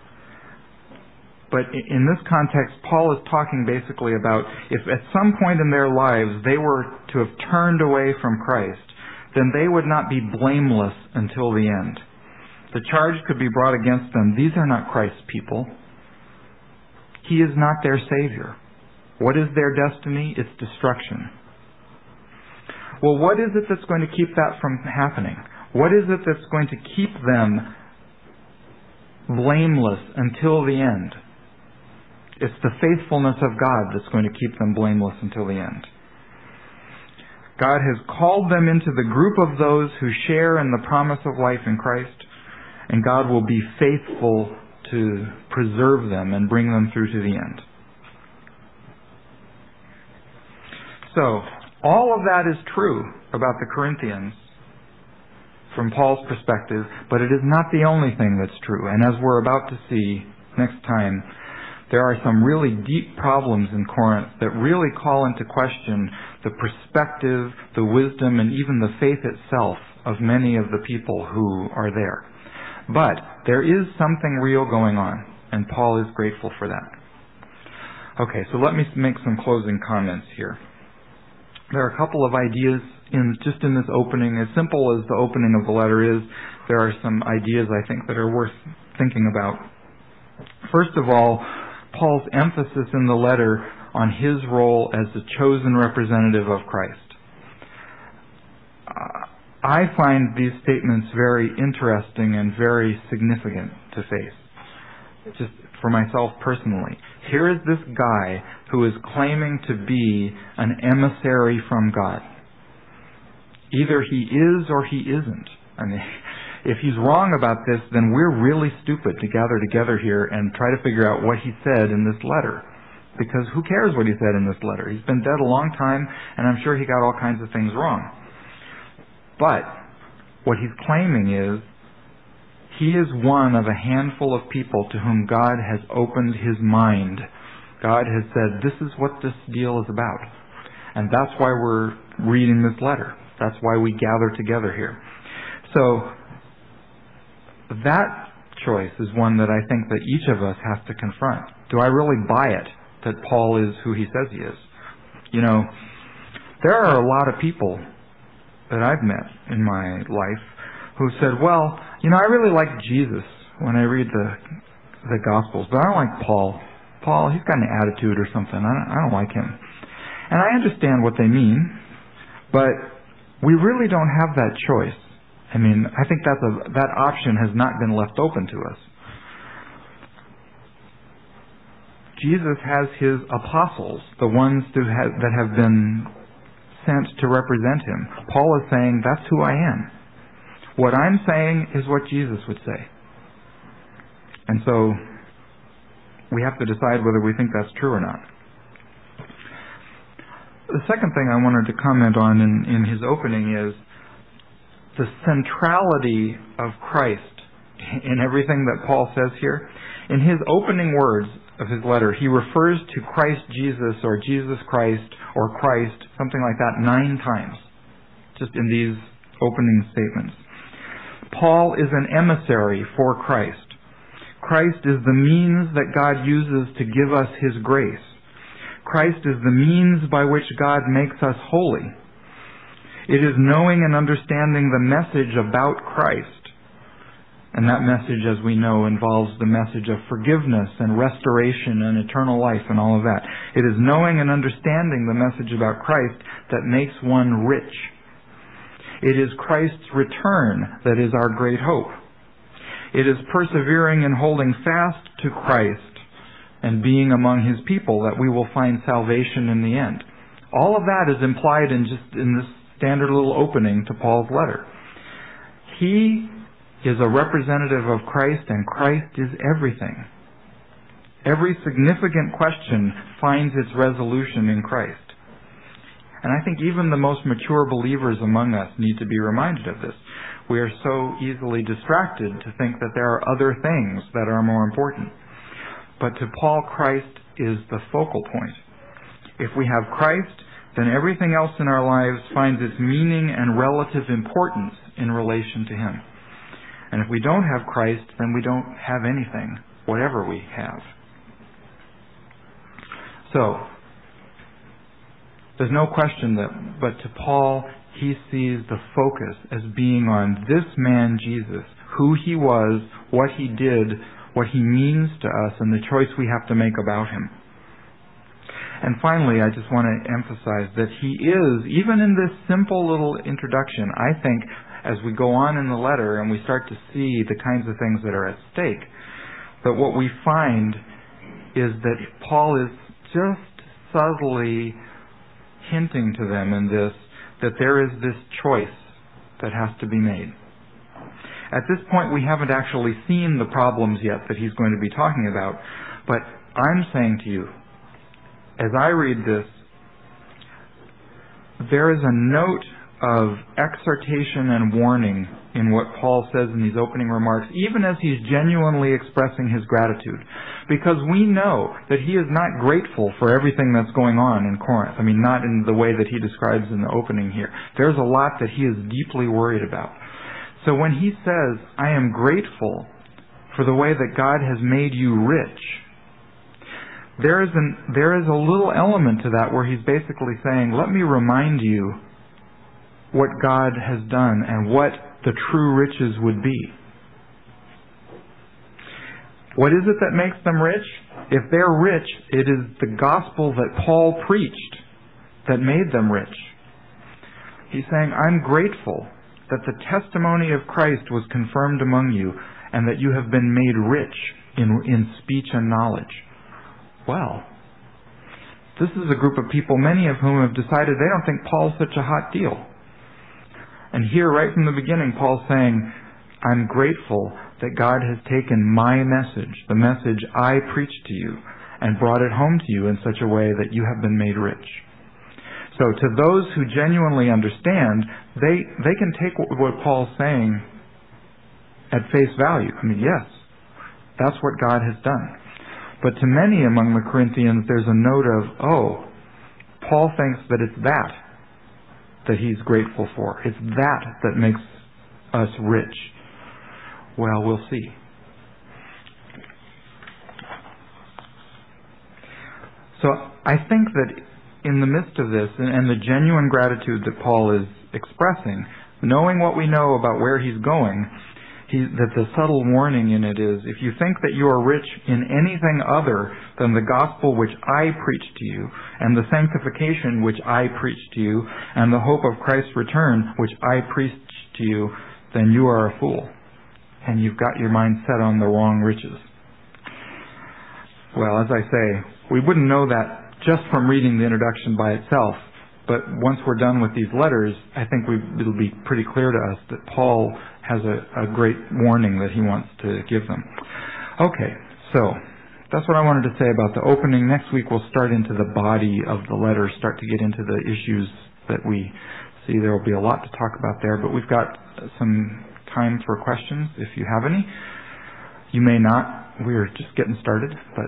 But in this context, Paul is talking basically about if at some point in their lives they were to have turned away from Christ, then they would not be blameless until the end. The charge could be brought against them. These are not Christ's people. He is not their Savior. What is their destiny? It's destruction. Well, what is it that's going to keep that from happening? What is it that's going to keep them blameless until the end? It's the faithfulness of God that's going to keep them blameless until the end. God has called them into the group of those who share in the promise of life in Christ, and God will be faithful to preserve them and bring them through to the end. So, all of that is true about the Corinthians from Paul's perspective, but it is not the only thing that's true. And as we're about to see next time, there are some really deep problems in Corinth that really call into question the perspective, the wisdom, and even the faith itself of many of the people who are there. But there is something real going on, and Paul is grateful for that. Okay, so let me make some closing comments here. There are a couple of ideas in just in this opening. As simple as the opening of the letter is, there are some ideas I think that are worth thinking about. First of all, Paul's emphasis in the letter on his role as the chosen representative of Christ. Uh, I find these statements very interesting and very significant to face, just for myself personally. Here is this guy who is claiming to be an emissary from God. Either he is or he isn't. I mean, if he's wrong about this, then we're really stupid to gather together here and try to figure out what he said in this letter. Because who cares what he said in this letter? He's been dead a long time, and I'm sure he got all kinds of things wrong. But what he's claiming is he is one of a handful of people to whom God has opened his mind. God has said, this is what this deal is about. And that's why we're reading this letter. That's why we gather together here. So, that choice is one that I think that each of us has to confront. Do I really buy it that Paul is who he says he is? You know, there are a lot of people that I've met in my life who said, well, you know, I really like Jesus when I read the the Gospels, but I don't like Paul. Paul, he's got an attitude or something. I don't, I don't like him. And I understand what they mean, but we really don't have that choice. I mean, I think that's a, that option has not been left open to us. Jesus has his apostles, the ones who have, that have been sent to represent him. Paul is saying, that's who I am. What I'm saying is what Jesus would say. And so, we have to decide whether we think that's true or not. The second thing I wanted to comment on in, in his opening is the centrality of Christ in everything that Paul says here. In his opening words of his letter, he refers to Christ Jesus or Jesus Christ or Christ, something like that, nine times, just in these opening statements. Paul is an emissary for Christ. Christ is the means that God uses to give us his grace. Christ is the means by which God makes us holy. It is knowing and understanding the message about Christ. And that message, as we know, involves the message of forgiveness and restoration and eternal life and all of that. It is knowing and understanding the message about Christ that makes one rich. It is Christ's return that is our great hope. It is persevering and holding fast to Christ and being among his people that we will find salvation in the end. All of that is implied in just in this standard little opening to Paul's letter. He is a representative of Christ, and Christ is everything. Every significant question finds its resolution in Christ. And I think even the most mature believers among us need to be reminded of this. We are so easily distracted to think that there are other things that are more important. But to Paul, Christ is the focal point. If we have Christ, then everything else in our lives finds its meaning and relative importance in relation to Him. And if we don't have Christ, then we don't have anything, whatever we have. So, there's no question that, but to Paul, he sees the focus as being on this man Jesus, who he was, what he did, what he means to us, and the choice we have to make about him. And finally, I just want to emphasize that he is, even in this simple little introduction, I think, as we go on in the letter and we start to see the kinds of things that are at stake, that what we find is that Paul is just subtly hinting to them in this, that there is this choice that has to be made. At this point, we haven't actually seen the problems yet that he's going to be talking about, but I'm saying to you, as I read this, there is a note of exhortation and warning in what Paul says in these opening remarks, even as he's genuinely expressing his gratitude. Because we know that he is not grateful for everything that's going on in Corinth. I mean, not in the way that he describes in the opening here. There's a lot that he is deeply worried about. So when he says, I am grateful for the way that God has made you rich, there is, an, there is a little element to that where he's basically saying, let me remind you what God has done and what the true riches would be. What is it that makes them rich? If they're rich, it is the gospel that Paul preached that made them rich. He's saying, I'm grateful that the testimony of Christ was confirmed among you and that you have been made rich in, in speech and knowledge. Well, this is a group of people, many of whom have decided they don't think Paul's such a hot deal. And here, right from the beginning, Paul's saying, I'm grateful that God has taken my message, the message I preached to you, and brought it home to you in such a way that you have been made rich. So to those who genuinely understand, they, they can take what, what Paul's saying at face value. I mean, yes, that's what God has done. But to many among the Corinthians, there's a note of, oh, Paul thinks that it's that that he's grateful for. It's that that makes us rich. Well, we'll see. So I think that in the midst of this, and the genuine gratitude that Paul is expressing, knowing what we know about where he's going, he, that the subtle warning in it is, if you think that you are rich in anything other than the gospel which I preached to you, and the sanctification which I preached to you, and the hope of Christ's return which I preached to you, then you are a fool. And you've got your mind set on the wrong riches. Well, as I say, we wouldn't know that just from reading the introduction by itself. But once we're done with these letters, I think we, it'll be pretty clear to us that Paul has a, a great warning that he wants to give them. Okay, so that's what I wanted to say about the opening. Next week we'll start into the body of the letter, start to get into the issues that we see. There will be a lot to talk about there, but we've got some time for questions if you have any. You may not. We're just getting started, but...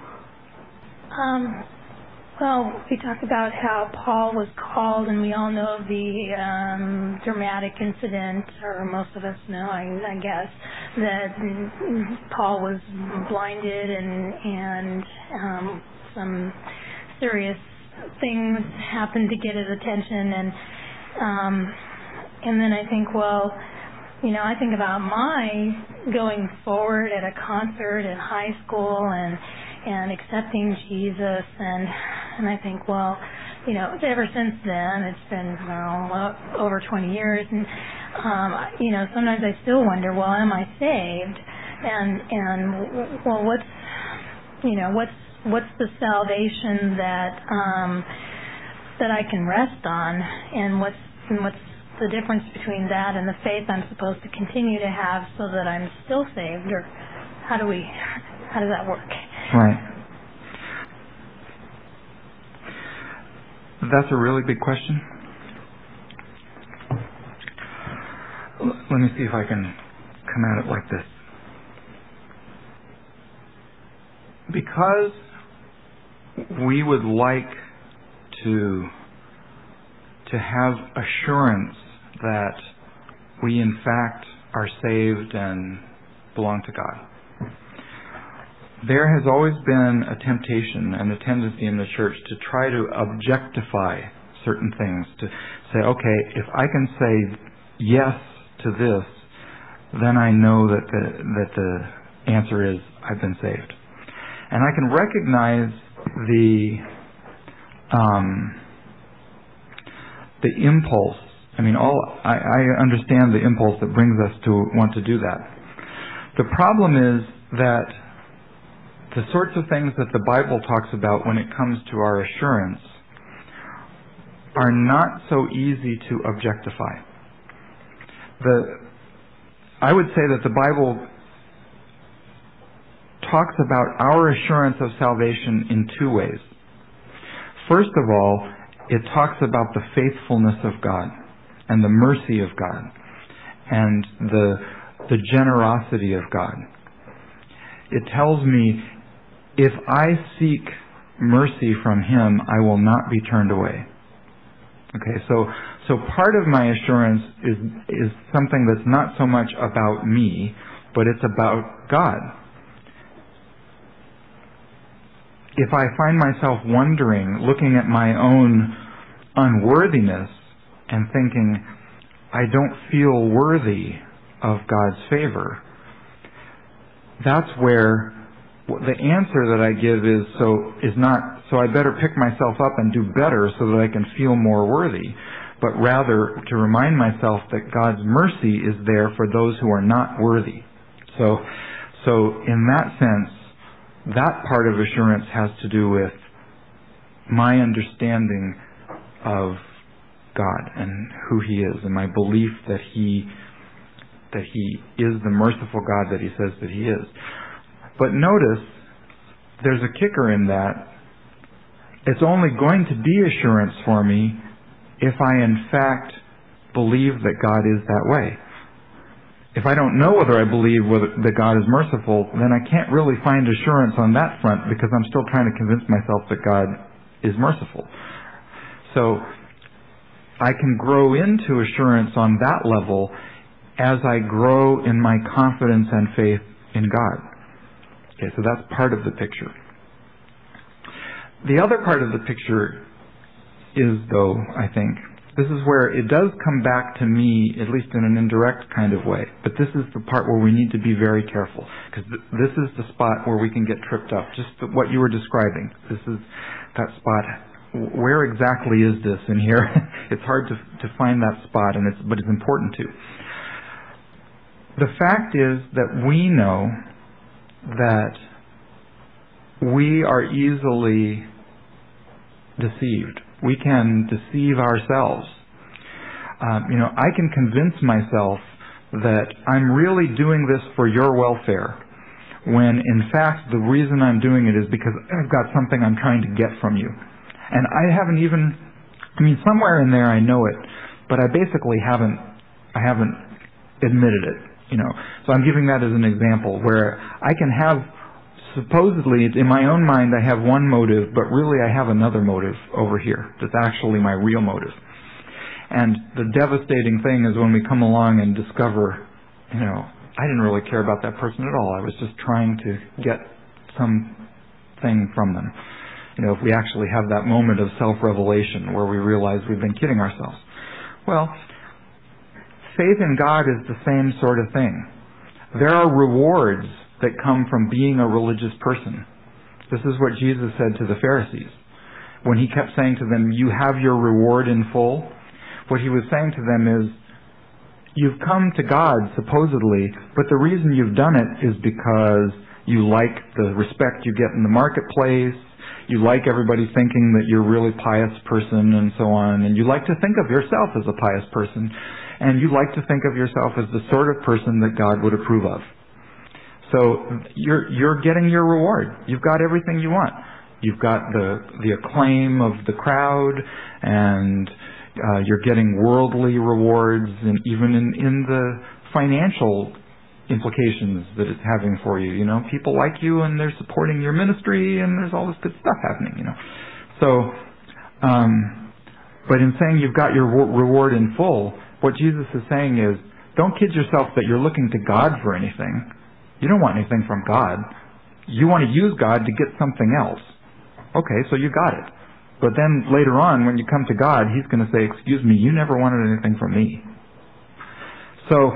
Um... Well, we talked about how Paul was called, and we all know the um, dramatic incident, or most of us know, I, I guess, that Paul was blinded and, and um, some serious things happened to get his attention. And um, and then I think, well, you know, I think about my going forward at a concert in high school and and accepting Jesus, and and I think, well, you know, ever since then, it's been, well, over twenty years, and, um, you know, sometimes I still wonder, well, am I saved? And, and, well, what's, you know, what's, what's the salvation that, um, that I can rest on, and what's, and what's the difference between that and the faith I'm supposed to continue to have so that I'm still saved? Or how do we, how does that work?
Right. That's a really big question. Let me see if I can come at it like this. Because we would like to to have assurance that we in fact are saved and belong to God. There has always been a temptation and a tendency in the church to try to objectify certain things, to say, okay, if I can say yes to this, then I know that the, that the answer is I've been saved. And I can recognize the um, the impulse. I mean, all I, I understand the impulse that brings us to want to do that. The problem is that the sorts of things that the Bible talks about when it comes to our assurance are not so easy to objectify. The I would say that the Bible talks about our assurance of salvation in two ways. First of all, it talks about the faithfulness of God and the mercy of God and the the generosity of God. It tells me if I seek mercy from Him, I will not be turned away. Okay, so so part of my assurance is is something that's not so much about me, but it's about God. If I find myself wondering, looking at my own unworthiness and thinking, I don't feel worthy of God's favor, that's where the answer that I give is so is not so I better pick myself up and do better so that I can feel more worthy, but rather to remind myself that God's mercy is there for those who are not worthy. So, so in that sense, that part of assurance has to do with my understanding of God and who He is, and my belief that He that He is the merciful God that He says that He is. But notice, there's a kicker in that. It's only going to be assurance for me if I in fact believe that God is that way. If I don't know whether I believe whether, that God is merciful, then I can't really find assurance on that front because I'm still trying to convince myself that God is merciful. So I can grow into assurance on that level as I grow in my confidence and faith in God. Okay, so that's part of the picture. The other part of the picture is, though, I think, this is where it does come back to me, at least in an indirect kind of way. But this is the part where we need to be very careful, because th- this is the spot where we can get tripped up. Just the, what you were describing. This is that spot. Where exactly is this in here? It's hard to to find that spot, and it's but it's important to. The fact is that we know that we are easily deceived. We can deceive ourselves. Um, you know, I can convince myself that I'm really doing this for your welfare, when in fact the reason I'm doing it is because I've got something I'm trying to get from you. And I haven't even, I mean, somewhere in there I know it, but I basically haven't, I haven't admitted it, you know. So I'm giving that as an example where I can have, supposedly, in my own mind I have one motive, but really I have another motive over here that's actually my real motive. And the devastating thing is when we come along and discover, you know, I didn't really care about that person at all. I was just trying to get something from them. You know, if we actually have that moment of self-revelation where we realize we've been kidding ourselves. Well, faith in God is the same sort of thing. There are rewards that come from being a religious person. This is what Jesus said to the Pharisees. When He kept saying to them, you have your reward in full, what He was saying to them is, you've come to God, supposedly, but the reason you've done it is because you like the respect you get in the marketplace, you like everybody thinking that you're a really pious person and so on, and you like to think of yourself as a pious person, and you like to think of yourself as the sort of person that God would approve of. So you're you're getting your reward. You've got everything you want. You've got the the acclaim of the crowd, and uh, you're getting worldly rewards, and even in, in the financial implications that it's having for you. You know, people like you, and they're supporting your ministry, and there's all this good stuff happening. You know, so um, but in saying you've got your reward in full, what Jesus is saying is, don't kid yourself that you're looking to God for anything. You don't want anything from God. You want to use God to get something else. Okay, so you got it. But then later on, when you come to God, He's going to say, excuse me, you never wanted anything from me. So,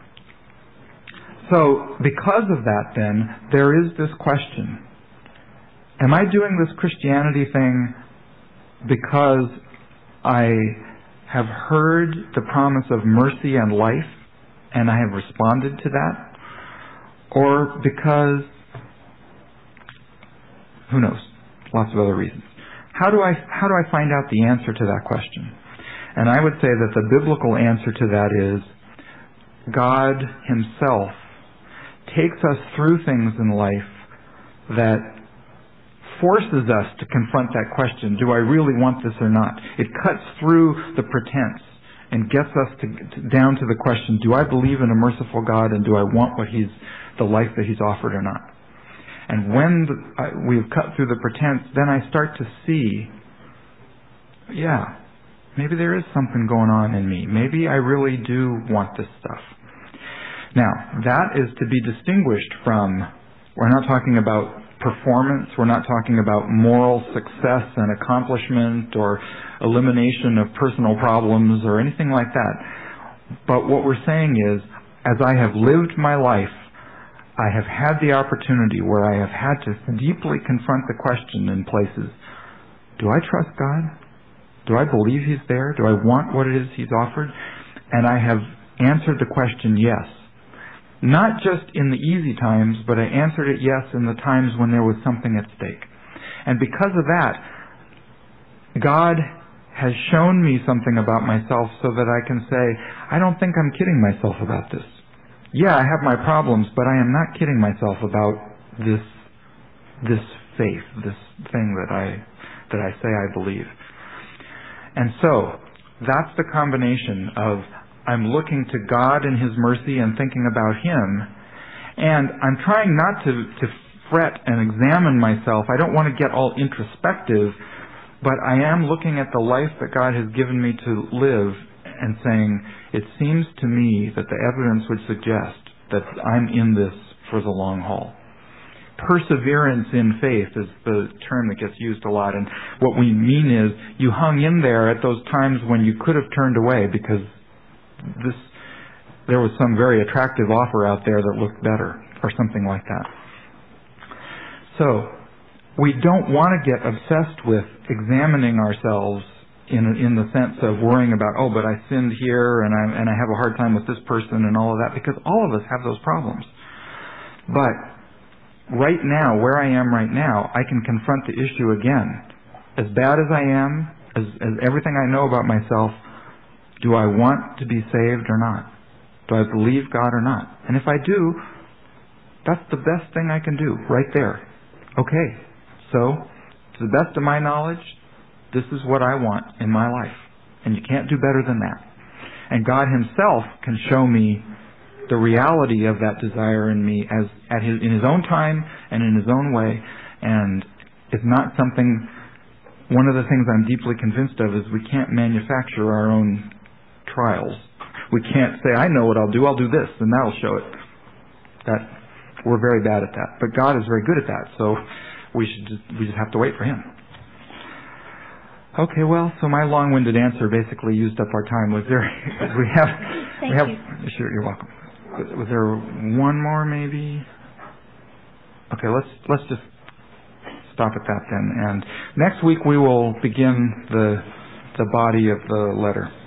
so because of that then, there is this question. Am I doing this Christianity thing because I have heard the promise of mercy and life, and I have responded to that? Or because, who knows, lots of other reasons. How do I how do I find out the answer to that question? And I would say that the biblical answer to that is God Himself takes us through things in life that forces us to confront that question, do I really want this or not? It cuts through the pretense and gets us to, to, down to the question, do I believe in a merciful God, and do I want what He's the life that He's offered or not? And when the, I, we've cut through the pretense, then I start to see, yeah, maybe there is something going on in me. Maybe I really do want this stuff. Now, that is to be distinguished from, we're not talking about performance, we're not talking about moral success and accomplishment or elimination of personal problems or anything like that. But what we're saying is, as I have lived my life, I have had the opportunity where I have had to deeply confront the question in places, do I trust God? Do I believe He's there? Do I want what it is He's offered? And I have answered the question yes. Not just in the easy times, but I answered it yes in the times when there was something at stake. And because of that, God has shown me something about myself so that I can say, I don't think I'm kidding myself about this. Yeah, I have my problems, but I am not kidding myself about this this faith, this thing that I that I say I believe. And so, that's the combination of I'm looking to God and His mercy and thinking about Him, and I'm trying not to, to fret and examine myself. I don't want to get all introspective, but I am looking at the life that God has given me to live and saying, it seems to me that the evidence would suggest that I'm in this for the long haul. Perseverance in faith is the term that gets used a lot, and what we mean is you hung in there at those times when you could have turned away because this there was some very attractive offer out there that looked better or something like that. So we don't want to get obsessed with examining ourselves in in the sense of worrying about, oh, but I sinned here and I and I have a hard time with this person and all of that, because all of us have those problems. But right now, where I am right now, I can confront the issue again. As bad as I am, as, as everything I know about myself, do I want to be saved or not? Do I believe God or not? And if I do, that's the best thing I can do right there. Okay, so to the best of my knowledge, this is what I want in my life. And you can't do better than that. And God Himself can show me the reality of that desire in me as at his in His own time and in His own way. And it's not something, one of the things I'm deeply convinced of is we can't manufacture our own trials. We can't say, I know what I'll do, I'll do this, and that'll show it. That we're very bad at that. But God is very good at that, so we should just, we just have to wait for Him. Okay, well, so my long-winded answer basically used up our time. Was there, we have,
Thank
we have,
you.
Sure, you're welcome. Was there one more maybe? Okay, let's, let's just stop at that then. And next week we will begin the, the body of the letter.